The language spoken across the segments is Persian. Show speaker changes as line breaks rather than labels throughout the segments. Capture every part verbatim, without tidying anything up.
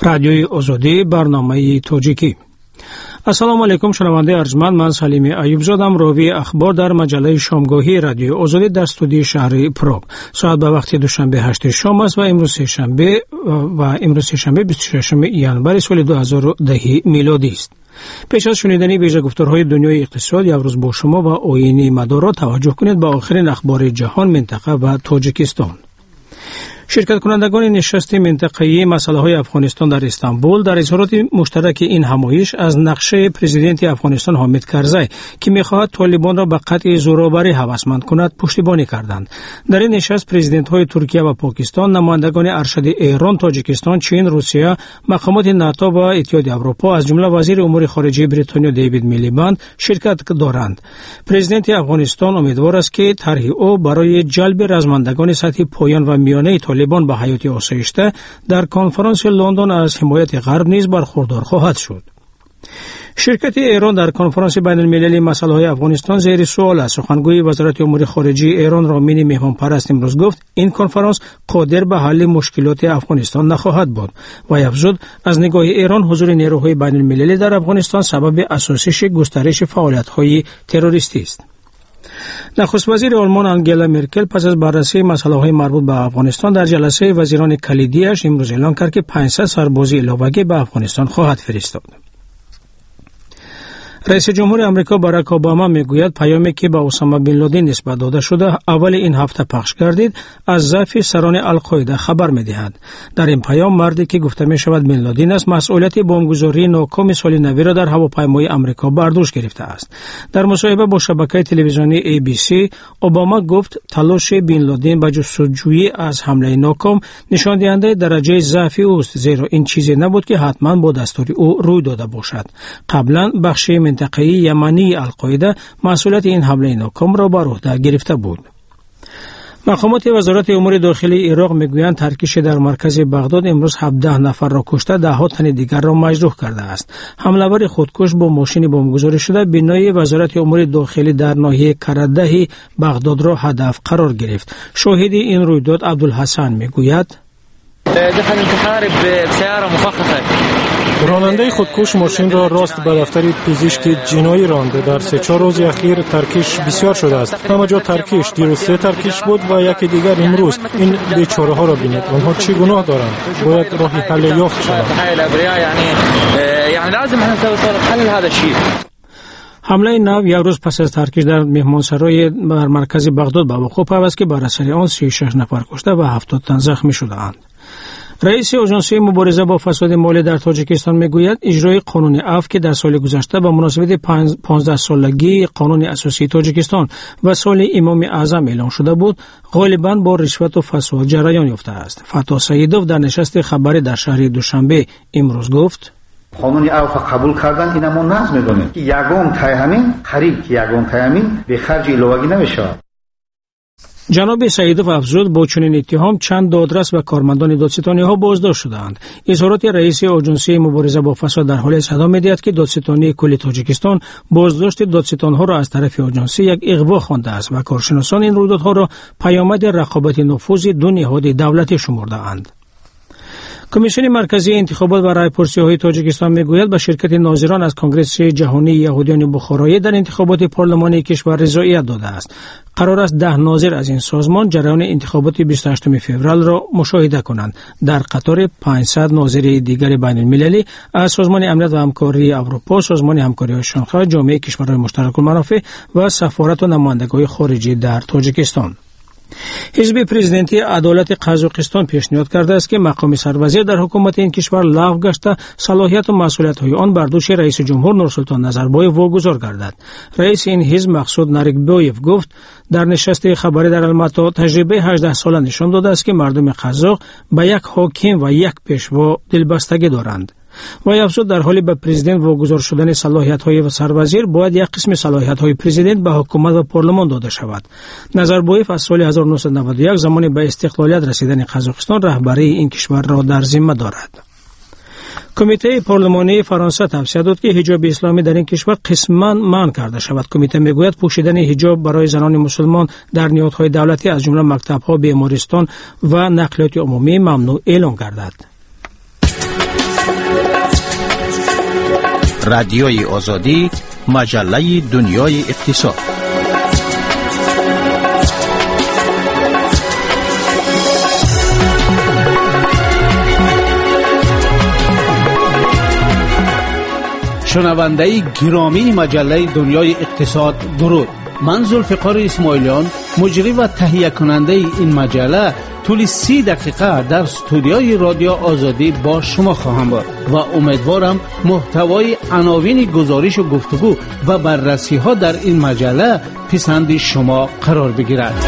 رادیوی آزادی برنامه تاجیکی. السلام علیکم شنونده ارجمند، من سلیم ایوب زادم، راوی اخبار در مجله شامگاهی رادیو آزادی در استودیو شهر پراگ. ساعت به وقت دوشنبه هشت شام است و امروز سه‌شنبه و امروز سه‌شنبه بیست و ششم ژانویه سال دو هزار و ده میلادی است. پیش از شنیدن ویژه گفتارهای دنیای اقتصاد یک روز با شما و آیین مدارات توجه کنید به آخرین اخبار جهان، منطقه و تاجیکستان. شرکت کنندگان نشست منطقه‌ای مسائل افغانستان در استانبول در اظهارات مشترک این همایش از نقشه پرزیدنت افغانستان حامد کرزی که می‌خواهد طالبان را به قطع زورآوری هوسمند کند پشتیبانی کردند. در این نشست پرزیدنت‌های ترکیه و پاکستان، نمایندگان ارشد ایران، تاجیکستان، چین، روسیه، مقامات ناتو و اتحادیه اروپا از جمله وزیر امور خارجه بریتانیا دیوید میلیبند شرکت دارند. پرزیدنت افغانستان امیدوار است که طرح او برای جلب رزمندگان سطح پایان و میانه طالبان به حیات آسایشته در کنفرانس لندن از حمایت غرب نیز برخوردار خواهد شد. شرکت ایران در کنفرانس بین المللی مسائل افغانستان زیر سوال است. سخنگوی وزارت امور خارجه ایران رامین مهمانپرست امروز گفت این کنفرانس قادر به حل مشکلات افغانستان نخواهد بود و افزود از نگاه ایران حضور نیروهای بین المللی در افغانستان سبب اساسیش گسترش فعالیت‌های تروریستی است. نخست وزیر آلمان آنگلا مرکل پس از بررسی مسائل مربوط به افغانستان در جلسه وزیران کلیدیش امروز اعلام کرد که پانصد سرباز علاوه‌ای به افغانستان خواهد فرستاد. رئیس جمهور آمریکا باراک اوباما میگوید پیامی که به اسامه بن لادن نسبت داده شده اول این هفته پخش گردید از ضعف سران القاعده خبر می‌دهد. در این پیام مردی که گفته می‌شود بن لادن است مسئولیت بمبگذاری ناکام سال نو را در هواپیمای آمریکا بر دوش گرفته است. در مصاحبه با شبکه تلویزیونی ای بی سی اوباما گفت تلاش بن لادن به جستجوی از حمله ناکام نشان دهنده درجه ضعف اوست، زیرا این چیزی نبود که حتما با دستور او روی داده باشد. قبلا بخش منطقه یمنی القاعده مسئولیت این حمله ناکام را بر عهده گرفته بود. مقامات وزارت امور داخلی عراق میگویند ترکیش در مرکز بغداد امروز هفده نفر را کشته، ده ها تن دیگر را مجروح کرده است. حمله‌ور خودکش با ماشین بمبگذاری شده بنای وزارت امور داخلی در ناحیه کرده بغداد را هدف قرار گرفت. شاهد این رویداد عبدالحسن میگوید
دخل انتحار بسیاره مخففه.
راننده خودکش ماشین را راست به دفتر پزشکی جنایی رانده. در سه چهار روز اخیر ترکیش بسیار شده است. همه جا ترکیش، دیروز سه ترکیش بود و یکی دیگر امروز. این بیچاره ها را بینید، آنها چه گناه دارند؟ باید راهی حل یافت شود.
یعنی لازم حل هذا الشيء.
حمله نو یک روز پس از ترکیش در مهمانسرای در مرکز بغداد به وقوع پیوست که بر اثر آن سی و شش نفر کشته و هفتاد تن زخمی شده‌اند. رئیس آژانس مبارزه با فساد مالی در تاجیکستان میگوید اجرای قانون عفو که در سال گذشته به مناسبت پانزده سالگی قانون اساسی تاجیکستان و سال امام اعظم اعلام شده بود غالباً با رشوت و فساد جریان یافته است. فتا سیدوف در نشست خبری در شهر دوشنبه امروز گفت
قانون عفو قبول کردن این ما نظم می‌دونیم که یگان تایمین قریب که یگان تایمین به خرج علاوه‌ای نمیشه.
جناب سیدوف افزود با چنین اتهام چند دادرس و کارمندان دادستانی ها بازداشت شدند. اظهارات رئیس آژانس مبارزه با فساد در حال صدا می‌دهد که دادستانی کل تاجیکستان بازداشت دادستان ها را از طرف آژانس یک اغوا خوانده است و کارشناسان این رویدادها را پیامد رقابت نفوذ دو نهاد دولتی شمرده اند. کمیسیون مرکزی انتخابات و رایپرسی‌های تاجیکستان میگوید به شرکت ناظران از کنگره جهانی یهودیان بخارایی در انتخابات پارلمانی کشور رضایت داده است. قرار است ده ناظر از این سازمان جریان انتخابات بیست و هشتم فوریه را مشاهده کنند. در قطار پانصد ناظر دیگر بین المللی از سازمان امنیت و همکاری اروپا، سازمان همکاری شانگهای، جامعه کشورهای مشترک المنافع و سفارت و نمایندگی‌های خارجی در تاجیکستان. حزب پرزیدنتی عدالت قزاقستان پیشنهاد کرده است که مقام سروزیر در حکومت این کشور لغو گشته صلاحیت و مسئولیت‌های آن بر دوش رئیس جمهور نورسلطان نظربایف واگذار گردد. رئیس این حزب مقصود نریکبایف گفت در نشست خبری در الماتا تجربه هجده ساله نشان داده است که مردم قزاق به یک حاکم و یک پیشوا دلبستگی دارند. و افزود در حالی به پرزیدنت واگذار شدن صلاحیت‌های سروزیر باید یک قسم صلاحیت‌های پرزیدنت به حکومت و پارلمان داده شود. نظربایف از سال هزار و نهصد و نود و یک زمانی به استقلالیت رسیدن قزاقستان رهبری این کشور را در ذمه دارد. کمیته پارلمانی فرانسه توصیه داد که حجاب اسلامی در این کشور قسماً منع کرده شود. کمیته میگوید پوشیدن حجاب برای زنان مسلمان در نهادهای دولتی از جمله مکتب‌ها، بیمارستان و نقلیات عمومی ممنوع اعلام گردد.
رادیوی آزادی، مجله دنیای اقتصاد.
شنونده گرامی مجله دنیای اقتصاد، درود. من ذوالفقار اسماعیلیان، مجری و تهیه کننده این مجله، طول سی دقیقه در استودیوی رادیو آزادی با شما خواهم بود و امیدوارم محتوای عناوین گزارش و گفتگو و بررسی ها در این مجله پسند شما قرار بگیرد.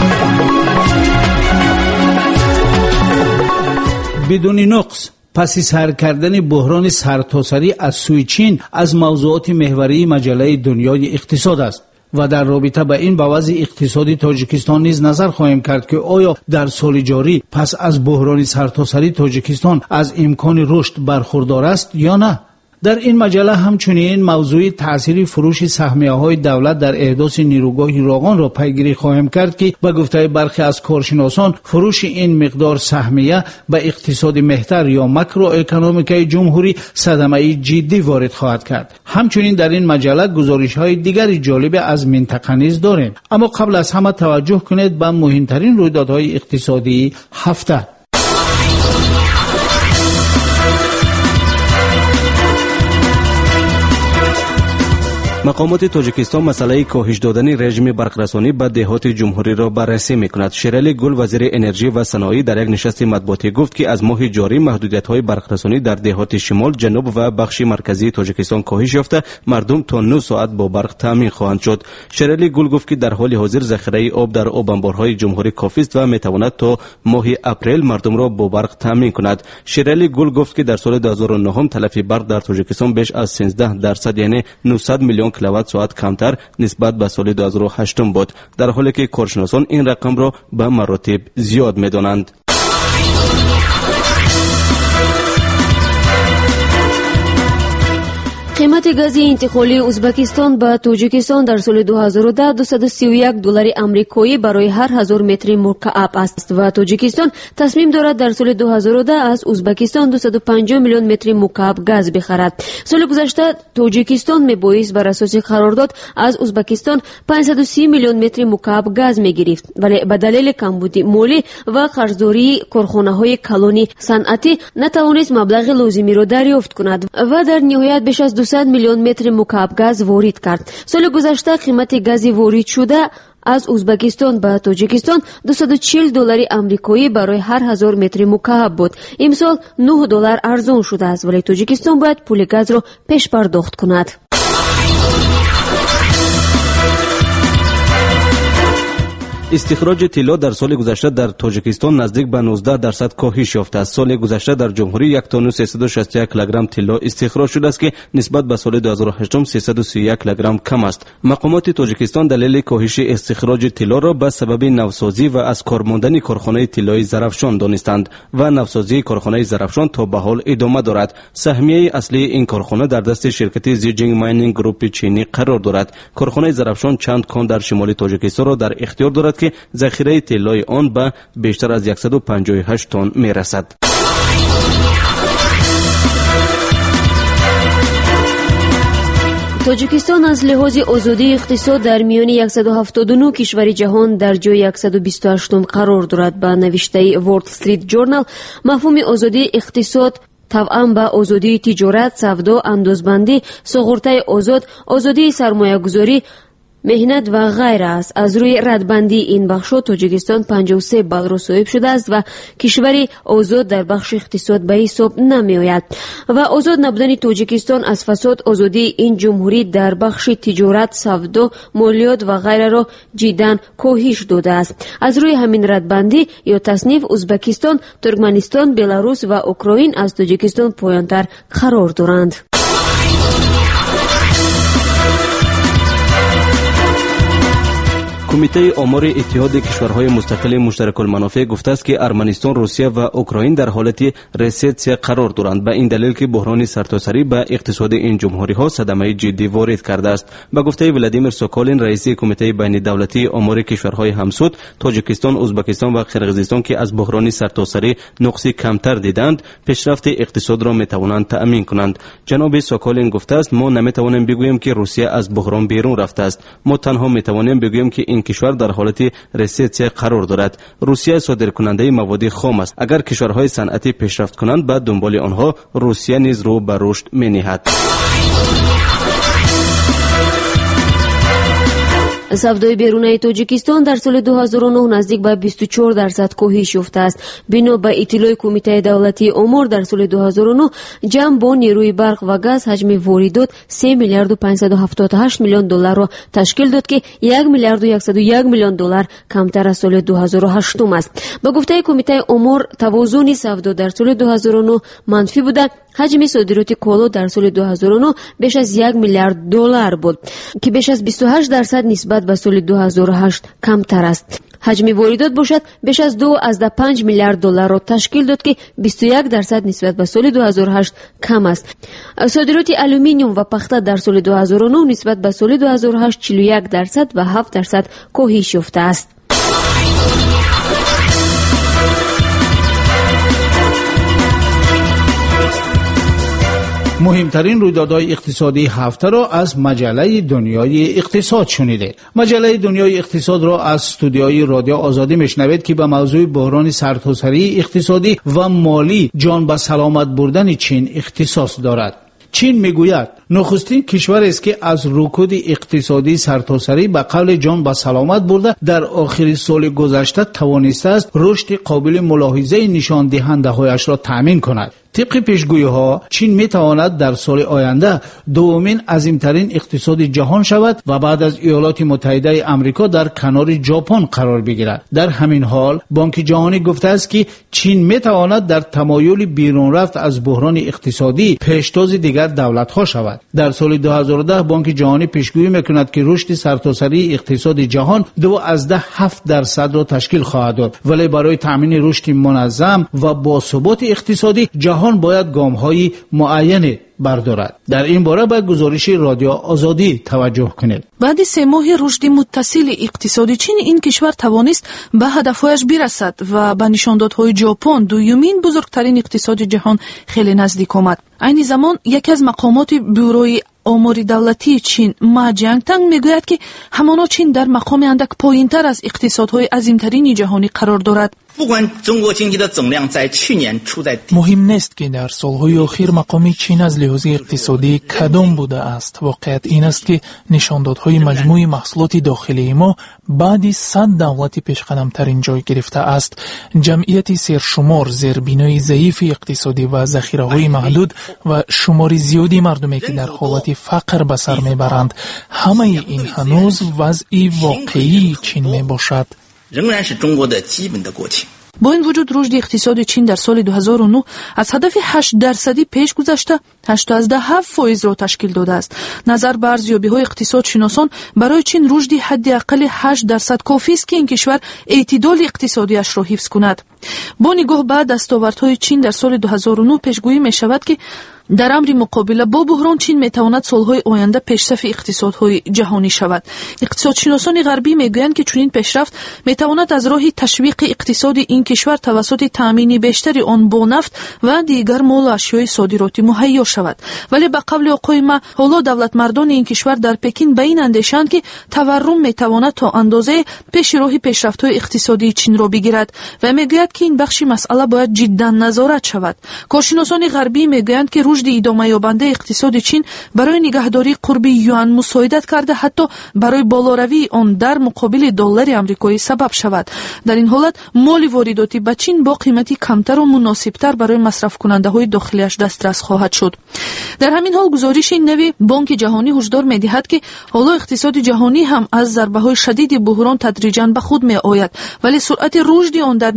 بدون نقص، پس سر کردن بحران سرتاسری از سوی چین از موضوعات محوری مجله دنیای اقتصاد است و در رابطه با این با وضع اقتصادی تاجیکستان نیز نظر خواهیم کرد که آیا در سال جاری پس از بحران سرتاسری تاجیکستان از امکان رشد برخوردار است یا نه. در این مجله همچنین موضوع تأثیر فروش سهمیه‌های دولت در احداث نیروگاه راغان را پیگیری خواهیم کرد که به گفته برخی از کارشناسان فروش این مقدار سهمیه به اقتصاد مهتر یا ماکرو اکونومیکای جمهوری صدمه جدی وارد خواهد کرد. همچنین در این مجله گزارش‌های دیگری جالب از منطقه نیز داریم، اما قبل از همه توجه کنید به مهمترین رویدادهای اقتصادی هفته.
مقامات تاجیکستان مسئله کاهش دادن رژیم برقرارسانی به دهات جمهوری را بررسی می‌کند. شیرالی گل وزیر انرژی و صنایع در یک نشست مطبوعاتی گفت که از ماه جاری محدودیت‌های برقرارسانی در دهات شمال، جنوب و بخش مرکزی تاجیکستان کاهش یافته، مردم تا نه ساعت با برق تامین خواهند شد. شیرالی گل گفت که در حال حاضر ذخیره آب در آب انبارهای جمهوری کافی است و می‌تواند تا ماه اپریل مردم را با برق تامین کند. شیرالی گل گفت که در سال دو هزار و نه تلف برق در تاجیکستان بیش از سیزده درصد یعنی نهصد میلیون کیلووات ساعت کمتر نسبت به سال دو هزار و هشت بود، در حالی که کارشناسان این رقم را به مراتب زیاد می‌دانند.
قیمت گاز انتقالی ازبکستان به تاجیکستان در سال دو هزار و ده دویست و سی و یک دلار آمریکایی برای هر هزار متر مکعب است و تاجیکستان تصمیم دارد در سال دو هزار و ده از ازبکستان دویست و پنجاه میلیون متر مکعب گاز بخرد. سال گذشته تاجیکستان میبایست بر اساس قرارداد از ازبکستان پانصد و سی میلیون متر مکعب گاز میگرفت، ولی به دلیل کمبود مالی و قرضداری کارخانه‌های کلانی صنعتی نتوانست مبلغ لازمی را دریافت کند و در نهایت بیش از دویست میلیون متر مکعب گاز وارد کرد. سال گذشته قیمت گاز وارد شده از ازبکستان به تاجیکستان دویست و چهل دلار آمریکایی برای هر هزار متر مکعب بود. امسال نه دلار ارزان شده است، ولی تاجیکستان باید پول گاز را پیش پرداخت کند.
استخراج طلا در سال گذشته در تاجیکستان نزدیک به نوزده درصد کاهش یافته است. سال گذشته در جمهوری یک تن و سیصد و شصت و یک کیلوگرم طلا استخراج شده است که نسبت به سال دو هزار و هشت سیصد و سی و یک کیلوگرم کم است. مقامات تاجیکستان دلیل کاهش استخراج طلا را به سبب نوسازی و از کار ماندن کارخانه طلای زرافشان دانستند و نوسازی کارخانه زرافشان تا به حال ادامه دارد. سهمیه اصلی این کارخانه در دست شرکت زیجینگ ماینینگ گروپ چینی قرار دارد. کارخانه زرافشان چند کان در شمال تاجیکستان را در اختیار دارد که ذخیره طلای آن به بیشتر از صد و پنجاه و هشت تن میرسد.
تاجیکستان از لحاظ آزادی اقتصاد در میان صد و هفتاد و نه کشور جهان در جای صد و بیست و هشت قرار دارد. به نوشته ورلد استریت جورنال مفهوم آزادی اقتصاد طبعا به آزادی تجارت، سودا، اندازبندی، سوغورتای آزاد، آزادی سرمایه گذاری، مهنت و غیره است. از روی ردبندی این بخش‌ها تاجیکستان پنجاه و سه بال را صاحب شده است و کشوری آزاد در بخش اقتصاد به حساب نمی آید و آزاد نبودن تاجیکستان از فساد آزادی این جمهوری در بخش تجارت، سودا، مالیات و غیره را جداً کاهش داده است. از روی همین ردبندی یا تصنیف ازبکستان، ترکمنستان، بلاروس و اوکراین از تاجیکستان پایان‌تر قرار دارند.
کمیته آمار اتحاد کشورهای مستقل مشترک المنافع گفته است که ارمنستان، روسیه و اوکراین در حالت ریسیسیون قرار دارند، به این دلیل که بحران سرتاسری به اقتصاد این جمهوری ها صدمه جدی وارد کرده است. به گفته ولادیمیر سوکولین، رئیس کمیته بین دولتی آمار کشورهای همسود، تاجیکستان، ازبکستان و قرقیزستان که از بحران سرتاسری نقصی کمتر دیدند، پیشرفت اقتصاد را می توانند تأمین کنند. جناب سوکولین گفته است ما نمی توانیم بگوییم که روسیه از بحران بیرون رفته است، ما تنها می توانیم بگوییم که این کشور در حالت ریسیسیون قرار دارد. روسیه صادر کننده مواد خام است. اگر کشورهای صنعتی پیشرفت کنند، بعد دنبال آنها روسیه نیز رو به رشد می نهد.
سودای بیرونی تاجیکستان در سال دو هزار و نه نزدیک به بیست و چهار درصد کاهش یافته است. بنا به اطلاع کمیته دولتی آمار در سال دو هزار و نه جمع با نیروی برق و گاز حجم واردات سه میلیارد و پانصد و هفتاد و هشت میلیون دلار را تشکیل داد که یک میلیارد و صد و یک میلیون دلار کمتر از سال دو هزار و هشت است. به گفته کمیته آمار توازن سودا در سال دو هزار و نه منفی بوده. حجم صادرات کالا در سال دو هزار و نه بیش از یک میلیارد دلار بود که بیش از بیست و هشت درصد نسبت به سال دو هزار و هشت کمتر است. حجم واردات باشد بیش از دو از پنج میلیارد دلار را تشکیل داد که بیست و یک درصد نسبت به سال دو هزار و هشت کم است. صادرات آلومینیوم و پخته در سال دو هزار و نه نسبت به سال دو هزار و هشت چهل و یک درصد و هفت درصد کاهش یافته است.
مهمترین رویدادهای اقتصادی هفته را از مجله دنیای اقتصاد شنیده. مجله دنیای اقتصاد را از استودیوی رادیو آزادی میشنوید که به موضوع بحران سرتاسری اقتصادی و مالی جان به سلامت بردن چین اختصاص دارد. چین میگوید نخستین کشور است که از رکود اقتصادی سرتاسری به قول جان به سلامت برده در آخر سال گذشته توانسته است رشد قابل ملاحظه نشان دهنده هایش را تامین کند. طبق پیشگویی ها چین می تواند در سال آینده دومین عظیمترین اقتصاد جهان شود و بعد از ایالات متحده آمریکا در کنار ژاپن قرار بگیرد. در همین حال بانک جهانی گفته است که چین می تواند در تمایل بیرون رفت از بحران اقتصادی پیشتاز دیگر دولت ها شود. در سال دو هزار و ده بانک جهانی پیشگویی میکند که رشد سرتاسری اقتصاد جهان دو از ده هفت درصد را تشکیل خواهد داد، ولی برای تامین رشد منظم و باثبات اقتصادی جهان باید گام‌های معینی بردارد. در این باره به گزارش رادیو آزادی توجه کنید.
بعد سه ماه رشد متصل اقتصادی چین این کشور توانست به هدفهایش برسد و به نشاندادهای ژاپن دومین بزرگترین اقتصاد جهان خیلی نزدیک آمد. این زمان یکی از مقامات بوروی آمار دولتی چین ما جنگتنگ میگوید که همانا چین در مقام اندک پایینتر از اقتصادهای عظیمترین جهانی قرار دارد.
مهم نیست که در سالهای اخیر مقام چین از لحاظ اقتصادی کدام بوده است. واقعیت این است که نشاندادهای مجموع محصولات داخلی ما بعد صد دولت پیشقدمترین جای گرفته است. جمعیت سرشمار، زیربنای ضعیف اقتصادی و ذخیره‌های محدود و شمار زیادی مردمی که در حالت فقر به سر میبرند، همه این هنوز وضع واقعی چین میباشد.
با این وجود رشد اقتصاد چین در سال دو هزار و نه از هدف هشت درصدی پیش گذشته هشت از ده هفت فایز را تشکیل داده است. نظر به ارزیابی‌های اقتصاد شناسان برای چین رشد حداقل هشت درصد کافی است که این کشور اعتدال اقتصادیش را حفظ کند. با نگاه به دستاوردهای چین در سال دو هزار و نه پیشگویی می شود که در امر مقابله با بحران چین میتواند سالهای آینده پیشرفت اقتصادهای جهانی شود. اقتصادشناسان غربی میگویند که چنین پیشرفت میتواند از راه تشویق اقتصاد این کشور توسط تامین بیشتری آن با نفت و دیگر مال و اشیاء صادراتی مهیا شود. ولی به قول آقای ما حالا دولت مردان این کشور در پکین به این اندیشند که تورم میتواند تا اندازه پیش راه پیشرفت‌های اقتصادی چین را بگیرد و میگوید که این بخش مسئله باید جدا نظارت شود. کارشناسان غربی میگویند که رشد ادامه یابنده اقتصاد چین برای نگهداری قرب یوان مساعدت کرده، حتی برای بالاروی آن در مقابل دلار آمریکایی سبب شود. در این حالت مال وارداتی به چین با قیمتی کمتر و مناسبتر برای مصرف کننده های داخلیش دسترس خواهد شد. در همین حال گزارش نوی بانک جهانی هشدار می‌دهد که حالا اقتصاد جهانی هم از ضربه‌های شدید بحران تدریجاً به خود می‌آید، ولی سرعت رشد آن در نیمه دوم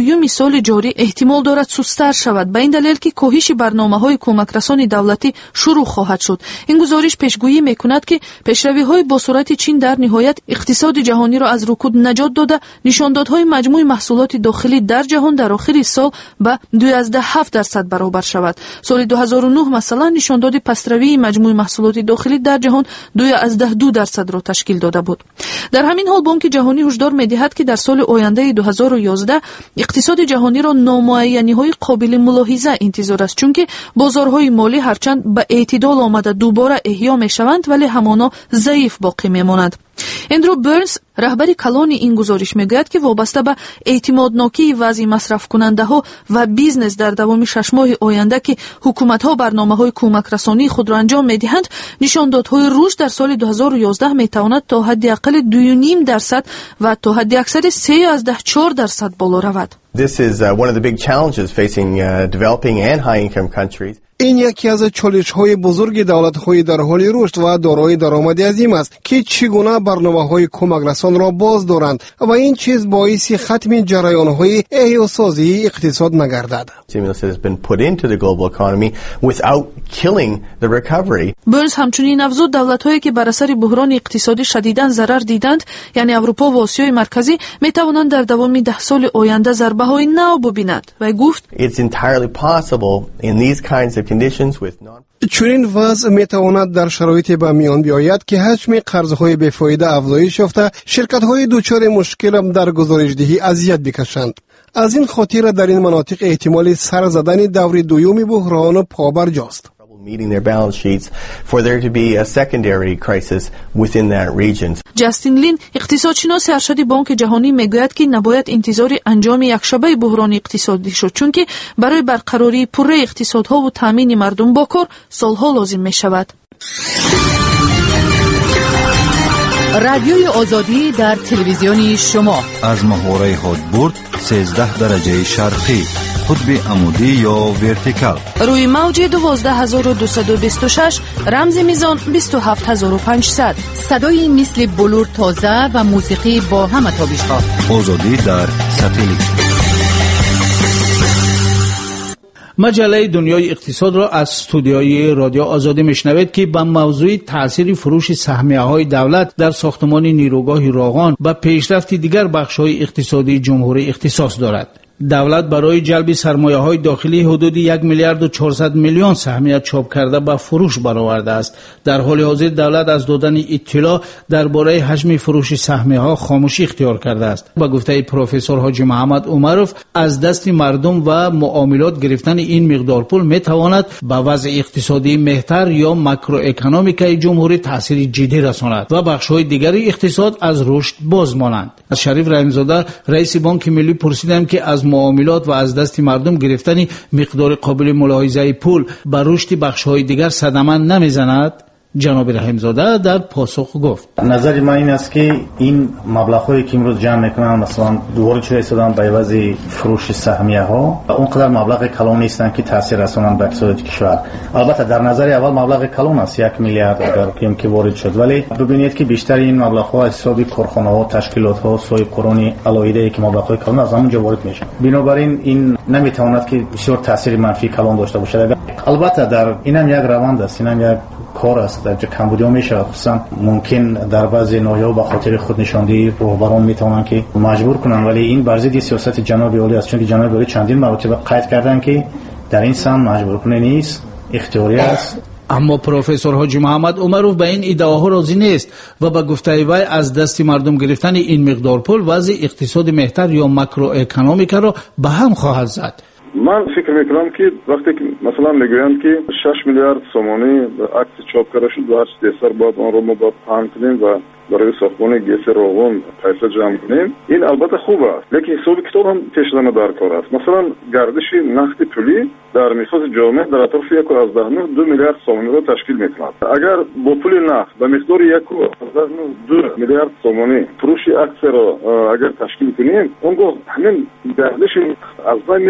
دوم سال جاری احتمال دارد سست‌تر شود به این دلیل که کاهش برنامه‌های کمک‌رسانی دولتی شروع خواهد شد. این گزارش پیشگویی می‌کند که پیشروی‌های با سرعت چین در نهایت اقتصاد جهانی را از رکود نجات داده نشاندادهای مجموع محصولات داخلی در جهان در آخر سال به دوازده و هفت درصد برابر شود. سال دو هزار و نه مثلا نشانداد پسروی مجموع محصولات داخلی در جهان دوازده و دو درصد را تشکیل داده بود. در همین حال بانک جهانی هشدار می‌دهد که در سال آینده دو هزار و یازده اقتصاد جهانی را نامعینی‌های قابل ملاحظه انتظار است، چون که بازارهای مالی هرچند به اعتدال آمده دوباره احیا می‌شوند ولی همانا ضعیف باقی می‌مانند. اندرو برنز رهبر کلان این گزارش میگوید که وابسته به اعتمادناکی وضع مصرف کننده ها و بیزنس در دوام شش ماه آینده که حکومت ها برنامه های کمک رسانی خود را انجام میدهند، نشاندادهای رشد در سال دو هزار و یازده میتواند تا حداقل دو و نیم درصد و تا حداکثر سه و چهار درصد بالا رود.
This is uh, one of the big challenges facing uh, developing and high income countries.
این یکی از چالش‌های بزرگ دولت‌های در حال رشد و دارای درآمد عظیم است که چگونه برنامه‌های کمک‌رسان را باز دارند و این چیز باعث ختم جریان‌های احیاسازی اقتصاد نگردد.
Stimulus has been put into the global economy without killing the recovery.
برنز همچنین افزود دولت‌هایی که بر اثر بحران اقتصادی شدیداً ضرر دیدند، یعنی اروپا و آسیای مرکزی، می‌توانند در دوام ده سال آینده ضربه‌های نو ببینند و گفت
It's entirely possible in these kinds of conditions with non
چنین وضع میتواند در شرایطی به میان بیاید که حجم قرضهای بی‌فایده افزایش یافته، شرکت‌های دچار مشکل در گزارش‌دهی اذیت بکشند. از این خاطر در این مناطق احتمال سر زدن دور دوم بحران پابرجاست.
meeting their balance sheets for there to be a secondary crisis within that region.
جاستین لین اقتصادشناس ارشد بانک جهانی میگوید که نباید انتظار انجام یک شبه بحران اقتصادی شد، چون که برای برقراری پوره اقتصادها و تامین مردم با کار سالها لازم می شود.
رادیوی آزادی در تلویزیون شما
از محوره هادبورد سیزده درجه شرقی، قطب عمودی یا ورتیکال،
روی موج دوازده هزار و دویست و بیست و شش، رمز میزان بیست و هفت هزار و پانصد.
صدای مثل بلور تازه و موسیقی با همه تابش‌ها.
آزادی در ساتلیت.
مجله دنیای اقتصاد را از استودیوی رادیو آزادی میشنوید که به موضوع تاثیر فروش سهمیه‌های دولت در ساختمان نیروگاه راغان و پیشرفت دیگر بخش‌های اقتصادی جمهوری اختصاص دارد. دولت برای جلب سرمایه‌های داخلی حدود یک میلیارد و چهارصد میلیون سهمیه چاپ کرده به فروش برآورده است. در حال حاضر دولت از دادن اطلاع درباره حجم فروش سهمیه‌ها خاموشی اختیار کرده است. با گفته پروفسور حاجی محمد عمروف، از دست مردم و معاملات گرفتن این مقدار پول میتواند به وضع اقتصادی بهتر یا ماکرواکونومیک جمهوری تاثیر جدی رساند و بخش‌های دیگری اقتصاد از رشد باز مانند. از شریف رحیم‌زاده رئیس بانک ملی پرسیدم که از معاملات و از دست مردم گرفتن مقدار قابل ملاحظه پول بر رشد بخش‌های دیگر صدمه نمیزند؟ جناب رحیم‌زاده در پاسخ گفت:
نظر من این است که این مبلغ‌هایی که امروز جمع می‌کنن، مثلا دوباره چه رسیدن به عوض فروش سهمیه‌ها، اونقدر مبلغ کلان نیستن که تاثیر رسانند به اقتصاد کشور. البته در نظر اول مبلغ کلان است، یک میلیارد اگر کم که وارد شد، ولی ببینید که بیشتر این مبلغ‌ها از حساب کارخانه‌ها، تشکیلات‌ها، صاحب قرون علایده که مبلغ‌های کلان از همونجا وارد میشه. بنابراین این نمی‌تواند که بسیار تاثیر منفی کلان داشته باشد. البته در اینم یک روند است، اینم یک کار است در کمبودی میشه، خصوصا ممکن در بعضی ناحیه‌ها به خاطر خود نشاندهی رهبران میتونن که مجبور کنن، ولی این بر ضد سیاست جناب عالی است، چون که جناب عالی چندین مرتبه قید کردن که در این سم مجبور کنه نیست، اختیاری است.
اما پروفسور حاجی محمد عمروف به این ادعاها راضی نیست و به گفته وی از دست مردم گرفتن این مقدار پول وضع اقتصاد بهتر یا ماکرواکونومیک را به هم خواهد زد.
من فکر میکنم که وقتی که مثلا میگویند که شش میلیارد سومانی عکس چاپ کرده شد و هر دیسر باید آن رو ما باید پهن کنیم و برای ساختمان گیس راغون پیسه جمع کنیم، این البته خوب است، لیکن حساب کتاب هم پیش دادن در کار است. مثلا گردش نقد پولی در میخواست جامعه در اطراف یک و از ده دو میلیارد سومانی را تشکیل میکند. اگر با پول نقد به مقدار یک و از دو میلیارد سومانی فروش عکس را اگر تشکیل کنیم، اونگاه همین گردش از بین میرود. این معنی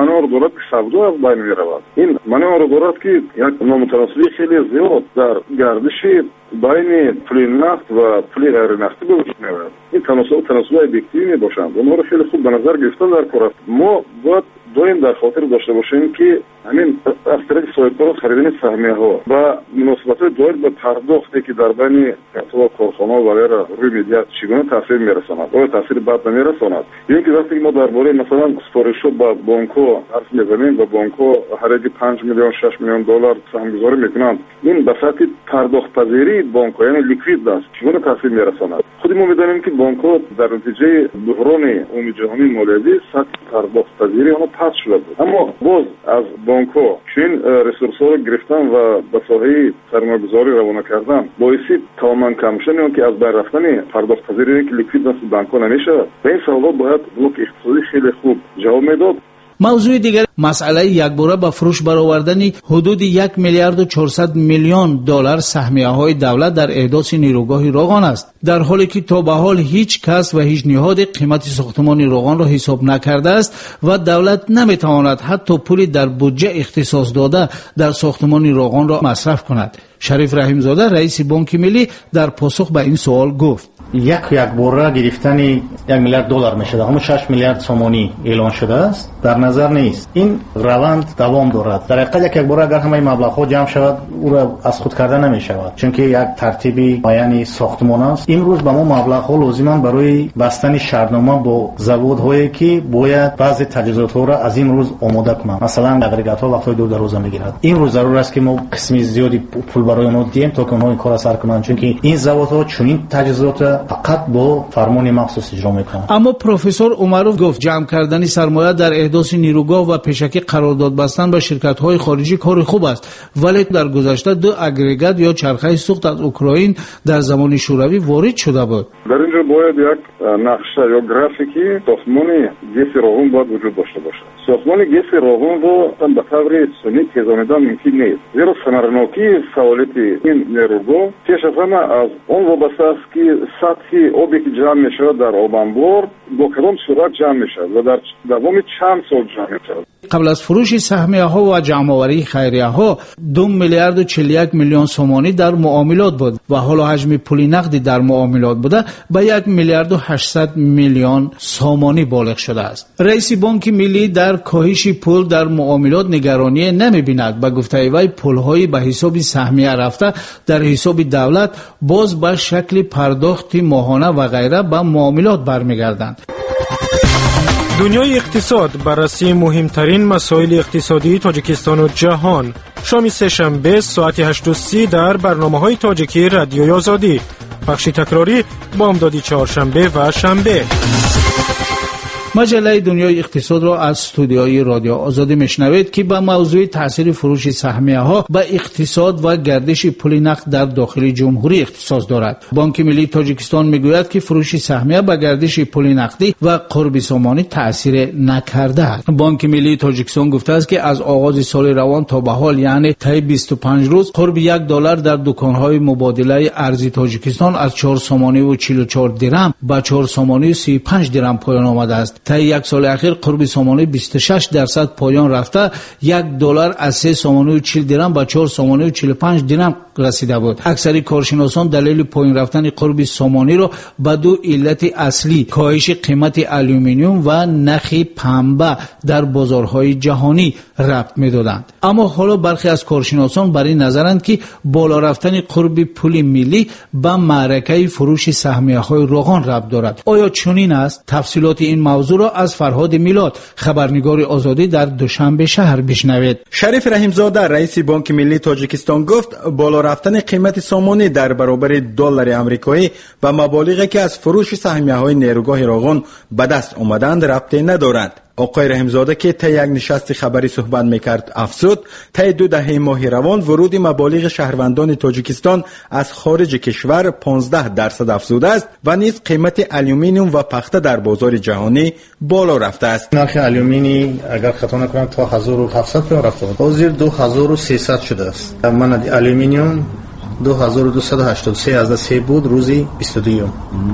манеро дорад ки савдо аз байн меравад. ин манеро дорад ки як номутаносиби хеле зиёд дар гардиши байни пули нафт ва пули ғайринafti ба вуҷуд меояд. ин таносуб таносуби объективӣ мебошанд. онҳоро хеле хуб ба назар гирифта дар кор аст. мо бояд доим дар хотир дошта бошем ки ҳамин аз тарафи соҳибкорон харидани саҳмияҳо ва муносибатҳои доир ба пардохте ки дар байни корхона вағайра рӯй медиҳад чӣ гуна таъсир мерасонад, оё таъсири бад намерасонад? ин ки вақте ки мо дар бораи масалан супоришҳо ба бонкҳо ҳарф мезанем ва бонкҳо ҳариди панҷ миллион шаш миллион доллар саҳмгузорӣ мекунанд, ин ба сатҳи пардохтпазирии бонкҳо яъне ликвид аст чӣ гуна таъсир мерасонад? худи мо медонем ки бонкҳо дар натиҷаи буҳрони умуми ҷаҳонии молиявӣ сатҳи пардохтпазирии онҳо паст шуда буд. аммо боз аз бонкҳо чунин ресурсҳоро гирифтан ва ба соҳаи сармоягузорӣ равона кардан боиси тамоман кам шудани он ки аз байн рафтани пардохтпазирие ки ликвид насли банкҳо намешавад. ба ин саволҳо бояд блоки иқтисодӣ хеле хуб ҷавоб медод.
мавзӯи дигар масъалаи якбора ба фурӯш баровардани ҳудуди як миллиарду чорсад миллион доллар саҳмияҳои давлат дар эҳдоси нирӯгоҳи Роғон аст, дар ҳоле ки то ба ҳол ҳеҷ кас ва ҳеҷ ниҳоде қимати сохтмони Роғонро ҳисоб накардааст ва давлат наметавонад ҳатто пули дар буҷа ихтисос дода дар сохтмони Роғонро масраф кунад. Шариф Раҳимзода, раиси Бонки Миллӣ, дар посух ба ин суол гуфт:
як якбора гирифтани як миллиард доллар мешавад, ҳамон шаш миллиард сомонӣ эълон шудааст, дар назар нест. ин раванд давом дорад. дар ҳақиқат як якбора агар ҳамаи маблағҳо ҷамъ шавад, уро аз худ карда намешавад, чунки як тартиби муайяни сохтмон аст. имрӯз ба мо маблағҳо лозиманд барои бастани шартнома бо заводҳое ки бояд баъзе таҷҳизотҳоро аз имрӯз омода кунанд. масалан агрегатҳо вақтҳои дурдароза мегирад. имрӯз зарур аст ки мо қисми зиёди пул барои онҳо диҳем, то ки онҳо ин корро сар кунанд, чунки ин заводҳо чунин таҷҳизота фақат бо фармони махсус иҷро мекунанд.
аммо профессор Умаров гуфт ҷамъ кардани сармоя дар эҳдоси нирӯгоҳ ва пешакӣ қарордод бастан ба ширкатҳои хориҷӣ кори хуб аст, вале дар гузашта ду агрегат ё чархаи сухт аз Украин дар замони шӯравӣ ворид шуда буд.
дар ин ҷо бояд як нақша ё графики сохтмони геси Роғон бояд вуҷуд дошта бошад. сохтмони геси Роғонро ба таври сунӣ тезонидан мумкин нест, зеро самаранокии фаъолияти ин нерӯгоҳ пеш аз ҳама аз он вобаста аст ки сатҳи обе ки ҷамъ мешавад дар обанбор бо кадом сурат ҷамъ мешавад ва дар давоми чанд сол ҷамъ мешавад.
қабл аз фурӯши саҳмияҳо ва ҷамъоварии хайрияҳо ду миллиарду чил и як миллион сомонӣ дар муомилот буд ва ҳоло ҳаҷми пули нақдӣ дар муомилот буда ба як миллиарду ҳаштсад миллион сомонӣ болиғ шудааст. раиси Бонки Миллӣ дар коҳиши пул дар муомилот нигароние намебинад. ба гуфтаи вай пулҳои ба ҳисоби саҳмия рафта дар ҳисоби давлат боз ба шакли пардохти моҳона ва ғайра ба муомилот бармегарданд.
дунёи иқтисод баррасии муҳимтарин масоили иқтисодии Тоҷикистону ҷаҳон. шоми сешанбе соати ҳашту си дар барномаҳои тоҷикӣ радиои озодӣ. бахши такрорӣ бомдоди чаҳоршанбе ва шанбе.
маҷаллаи дунёи иқтисодро аз студиои радио озодӣ мешнавед ки ба мавзӯи таъсири фурӯши саҳмияҳо ба иқтисод ва гардиши пули нақд дар дохили ҷумҳурӣ ихтисос дорад. Бонки Миллии Тоҷикистон мегӯяд ки фурӯши саҳмия ба гардиши пули нақдӣ ва қурби сомонӣ таъсире накардааст. Бонки Миллии Тоҷикистон гуфтааст ки аз оғози соли равон то ба ҳол, яъне таи бисту панҷ рӯз, қурби як доллар дар дуконҳои мубодилаи арзи Тоҷикистон аз чор сомониву чилу чор дирам ба чор сомониву си и панҷ дирам поён омадааст. таи як соли ахир қурби сомонӣ бисту шаш дарсад поён рафта, як доллар аз се сомониву чил дирам ба чор сомониву чилу панҷ дирам расида буд. аксари коршиносон далели поин рафтани қурби сомониро ба ду иллати аслӣ, коҳиши қимати алюминиум ва нахи панба дар бозорҳои ҷаҳонӣ рабт медоданд. аммо ҳоло бархе аз коршиносон бар ин назаранд ки боло рафтани қурби пули миллӣ ба маъракаи фурӯши саҳмияҳои Роғон рабт дорад. оё чунин аст? тафсилоти ин мавзӯъро аз Фарҳоди Милод, хабарнигори Озодӣ дар Душанбе шаҳр бишнавед.
Шариф Раҳимзода, раиси Бонки Миллии Тоҷикистон гуфт, боло рафтани қимати сомонӣ дар баробари доллари амрикоӣ ба маболиғе ки аз фурӯши саҳмияҳои нерӯгоҳи Роғон ба даст омаданд рабте надорад. оқои Раҳимзода ки та як нишасти хабарӣ суҳбат мекард афзуд, таи ду даҳаи моҳи равон вуруди маболиғи шаҳрвандони Тоҷикистон аз хориҷи кишвар понздаҳ дарсад афзудааст ва низ қимати алюминиум ва пахта дар бозори ҷаҳонӣ боло рафтааст.
нархи алюмини агар хато накунам то ҳазору ҳафтсад поён рафтааст, ҳозир ду ҳазору сесад шудааст. манади алюминиум دو هزار و دویست و هشتاد و سه از سه بود روزی بیست و دو.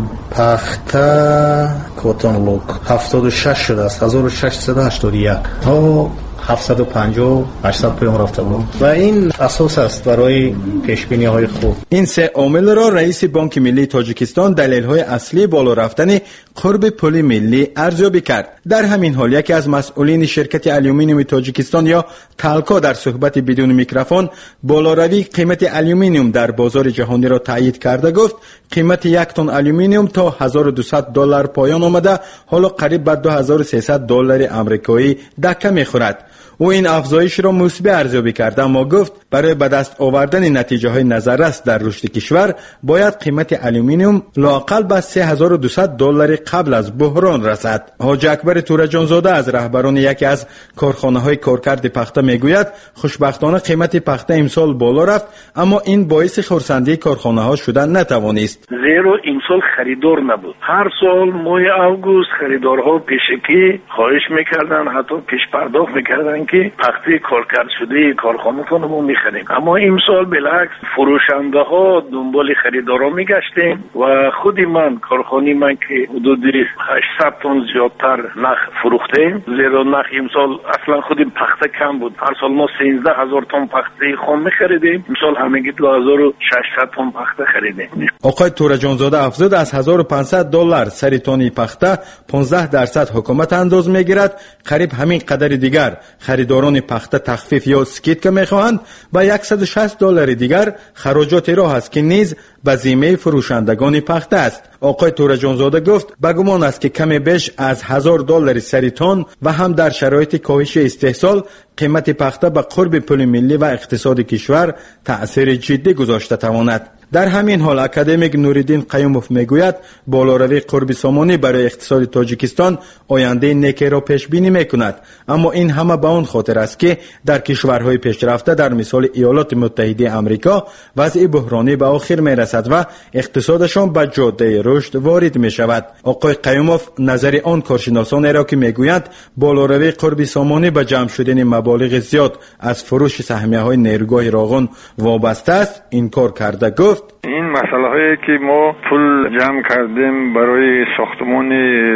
پخته کاتون لوک هفتاد و شش شده است هزار و ششصد و هشتاد و یک تا هفتصد و پنجاه هشتصد پیام رفته بود و این اساس است برای پیشبینی های خوب.
این سه عامل را رئیس بانک ملی تاجیکستان دلیل های اصلی بالا رفتن قرب پول ملی ارزیابی کرد. در همین حال یکی از مسئولین شرکت آلومینیوم تاجیکستان یا تالکا در صحبت بدون میکروفون بالاروی قیمت آلومینیوم در بازار جهانی را تایید کرده گفت قیمت یک تن آلومینیوم تا هزار و دویست دلار پایان آمده، حالا قریب به دو هزار و سیصد دلار آمریکایی دکه میخورد. او این افزایش را مثبت ارزیابی کرد اما گفت برای به دست آوردن نتیجه های نظررس در رشد کشور باید قیمت آلومینیوم لااقل به سه هزار و دویست دلار قبل از بحران رسد. حاج اکبر تورجانزاده از رهبران یکی از کارخانه های کارکرد پخته میگوید خوشبختانه قیمت پخته امسال بالا رفت اما این باعث خرسندی کارخانه ها شدن نتوانست.
زیرا امسال خریدار نبود. هر سال ماه اوگوست خریدارها پیشکی خواهش میکردن، حتی پیش پرداخت میکردن که پخته کارکرد شده کارخانه‌تون رو می‌خریم. اما امسال بالعکس فروشنده ها دنبال خریدارا میگشتیم و خودی من کارخانه من که حدود هشتصد تن زیادتر نخ فروختیم، زیرا نخ امسال اصلا خودی پخته کم بود. هر سال ما سیزده هزار تن پخته خام می‌خریدیم، امسال همگی دو هزار و ششصد تن پخته خریدیم.
آقای تورجانزاده افزود از هزار و پانصد دلار سر تن پخته پانزده درصد حکومت انداز میگیرد، قریب همین قدر دیگر خریداران پخته تخفیف یا سکیت که میخواهند و صد و شصت دلار دیگر خراجات راه است که نیز به ذمه فروشندگان پخته است. آقای تورجانزاده گفت به گمان است که کمی بیش از هزار دلار سر تن و هم در شرایط کاهش استحصال قیمت پخته به قرب پول ملی و اقتصاد کشور تأثیر جدی گذاشته تواند. در همین حال اکادمیک نوریدین قیوموف میگوید بالاروی قرب سامانی برای اقتصاد تاجیکستان آینده نیکی را پیش بینی میکند، اما این همه به آن خاطر است که در کشورهای پیشرفته در مثال ایالات متحده آمریکا وضع بحرانی به آخر میرسد و اقتصادشان به جاده رشد وارد میشود. آقای قیوموف نظر آن کارشناسان را که میگویند بالاروی قرب سامانی به جمع شدن مبالغ زیاد از فروش سهمیه‌های نیروگاه راغون وابسته است انکار کرده گفت
این مسئله هایی که ما پول جمع کردیم برای ساختمان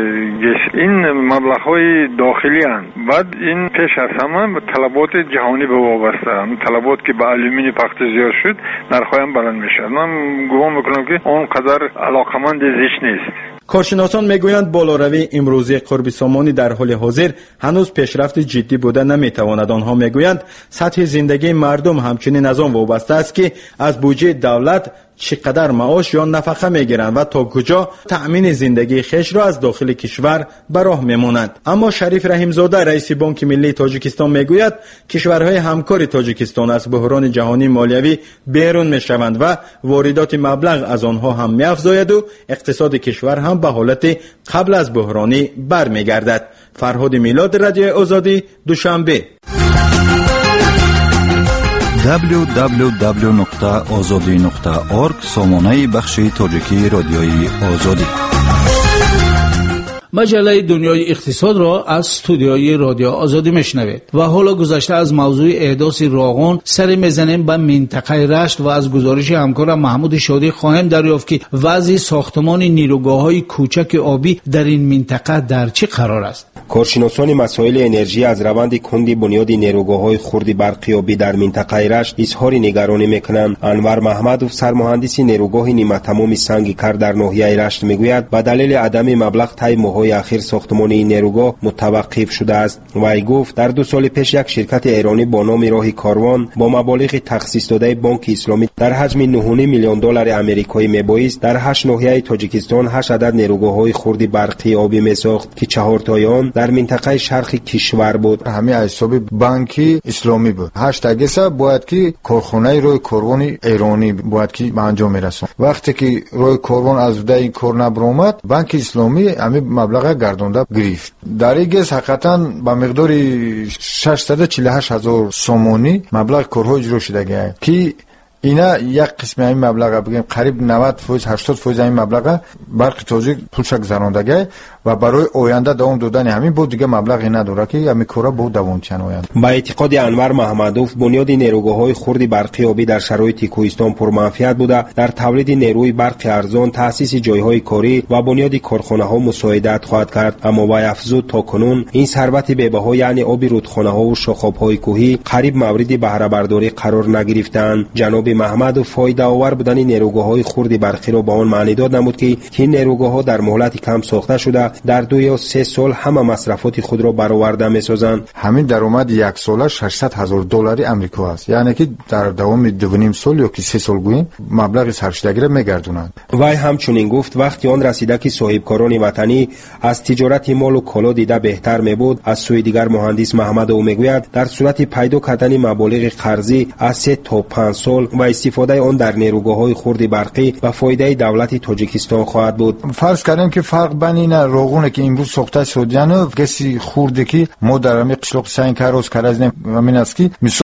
گس این مبلغ های داخلی هستند. بعد این پیش از همه به طلبات جهانی به وابسته هم طلبات که به آلومینیوم پخته زیاد شد نرخ‌هایم بلند میشه. من گمان میکنم که اونقدر علاقمند زیش نیست.
کارشناسان میگویند بالاروی امروزی قرب سامانی در حال حاضر هنوز پیشرفت جدی بوده نمیتواند. آنها میگویند سطح زندگی مردم همچنین از آن وابسته است که از بودجه دولت چقدر معاش یا نفقه میگیرند و تا کجا تأمین زندگی خیش را از داخل کشور به راه میمانند. اما شریف رحیمزاده رئیس بانک ملی تاجیکستان میگوید کشورهای همکار تاجیکستان از بحران جهانی مالیوی بیرون میشوند و واردات مبلغ از آنها هم میافزاید و اقتصاد کشور هم به حالت قبل از بحرانی برمیگردد. فرهاد میلاد، رادیو آزادی، دوشنبه.
دبلیو دبلیو دبلیو نقطه آزادی نقطه اورگ سامانه بخش تاجیکی رادیوی آزادی.
مجله دنیای اقتصاد را از استودیوی رادیو آزادی میشنوید و حالا گذشته از موضوع احداث راغون سر میزنیم به منطقه رشت و از گزارش همکار محمود شادی خواهیم دریافت که وضع ساختمان نیروگاه‌های کوچک آبی در این منطقه در چه قرار است.
کارشناسان مسائل انرژی از روند کندی بنیاد نیروگاه‌های خرد برقی آبی در منطقه رشت اظهار نگرانی میکنند. انور محمدوف سرمهندس نیروگاه نیمه تمام سنگ کار در ناحیه رشت میگوید به دلیل عدم مبلغ طی ماه‌های اخیر ساختمان این نیروگاه متوقف شده است. وی گفت در دو سال پیش یک شرکت ایرانی با نام راه کاروان با مبالغ تخصیص داده بانک اسلامی در حجم نه و نیم میلیون دلار آمریکایی میبایست در هشت ناحیه تاجیکستان هشت عدد نیروگاه‌های خرد برقی آبی میساخت که چهار تای آن در منطقه شرق کشور بود.
همه حساب بانکی اسلامی بود. هشت اگسا باید که کارخانه روی کاروان ایرانی باید که به انجام میرسون. وقتی که روی کاروان از ده این کار نبرآمد بانک اسلامی همه مبلغ گردونده گرفت. در این گز حقیقتا با مقدار ششصد و چهل و هشت هزار سومانی مبلغ کارها اجرا شده که اینا یک قسم این مبلغ بگیم قریب نود فیصد هشتاد فیصد این مبلغ برق تاجیک پولش گذراندگی و برای آینده دوام دادن همین بود دیگه مبلغی نداره که همین کارا بود دوام چن آینده.
با اعتقاد انور محمدوف بنیاد نیروگاه‌های خرد برقی آبی در شرایط کوهستان پرمنفعت بوده در تولید نیروی برق ارزان، تأسیس جایهای کاری و بنیاد کارخانه‌ها مساعدت خواهد کرد. اما وی افزود تاکنون این ثروت بی‌بها یعنی آب رودخانه‌ها و شاخاب‌های کوهی قریب مورد بهره برداری قرار نگرفتند. جناب محمدوف فایده آور بودن نیروگاه‌های خرد برقی را با آن معنی داد نمود که این نیروگاه‌ها در مهلت کم ساخته شده در دو یا سه سال همه مصرفات خود را برآورده می‌سازند.
همین درآمد یک ساله ششصد هزار دلاری آمریکا است، یعنی که در دوام دو و نیم سال یا که سه سال گوییم مبلغ سرشتگی را می‌گردونند.
وی همچنین گفت وقتی آن رسیده که صاحبکاران وطنی از تجارت مال و کالا دیده بهتر می‌بود، از سوی دیگر مهندس محمد او میگوید در صورت پیدا کردن مبالغ قرضی از سه تا پنج سال و استفاده آن در نیروگاه‌های خرد برقی و فایده دولت تاجیکستان خواهد بود.
فرض کردیم که فرق بین این روغونی که امروز ساخته شد یعنی کسی خورده که ما در همین قشلاق سنگ کاروز کارازنیم همین است که